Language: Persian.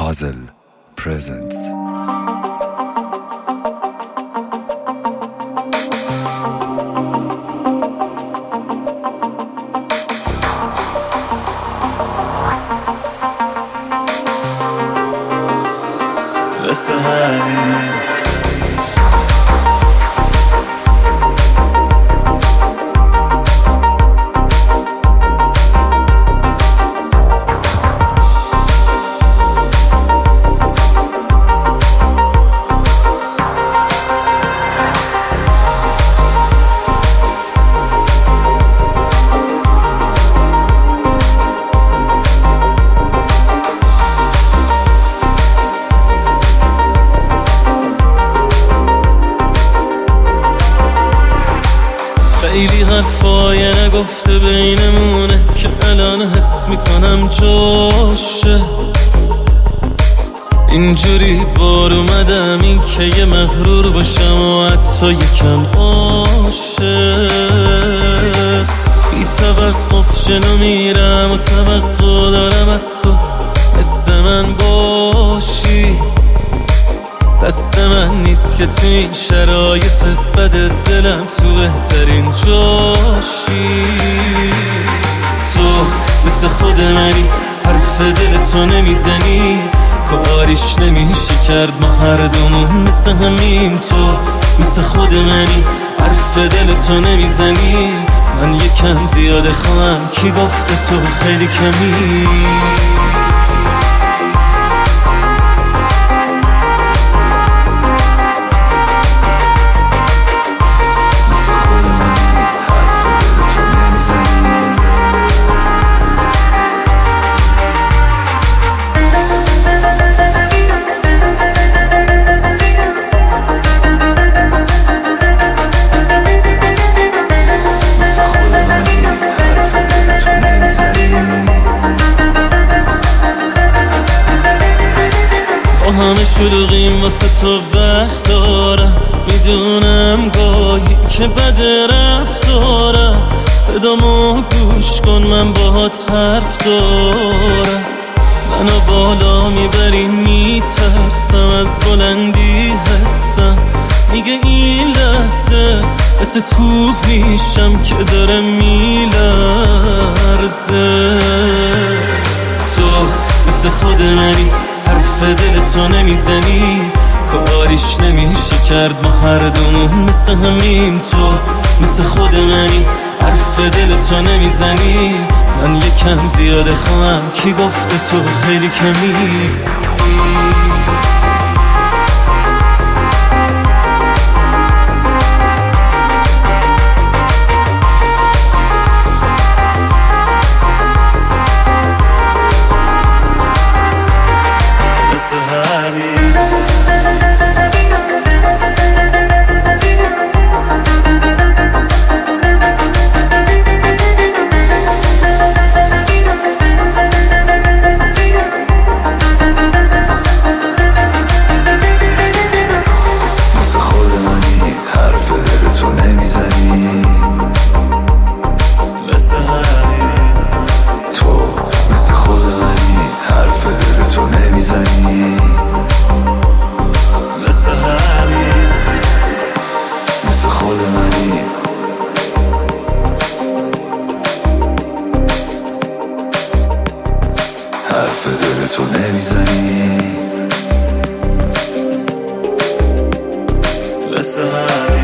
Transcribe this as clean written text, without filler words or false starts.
Puzzle presents. خیلی حرفای نگفته بینمونه که الان حس میکنم جاشه. اینجوری بار اومدم این که یه مغرور باشم و حتی یکم عاشق. بی توقف جلو میرم و توقع دارم از تو مثل من باشی. دست من نیست که تو این شرایط بد دلم تو بهترین جاشی. تو مثل خود منی، حرف دل تو نمیزنی، کاریش نمیشه کرد، ما هر دومون مثل همیم. تو مثل خود منی، حرف دل تو نمیزنی، من یکم زیاده خواهم، کی گفته تو خیلی کمی. همه شلوغیم واسه تو وقت دارم، میدونم گاهی که بد رفتارم. صدامو گوش کن من باهات حرف دارم. منو بالا میبری میترسم، از بلندی حسم میگه این لحظه مثل کوه میشم که داره میلرزه. تو مثل خود منی، حرف دل تو نمیزنی، کاریش نمیشه کرد، ما هر دومون مثل همیم. تو مثل خود منی، حرف دل تو نمیزنی، من یکم زیاده خواهم، کی گفته تو خیلی کمی. حرف دل تو نمیزنی مثل همین.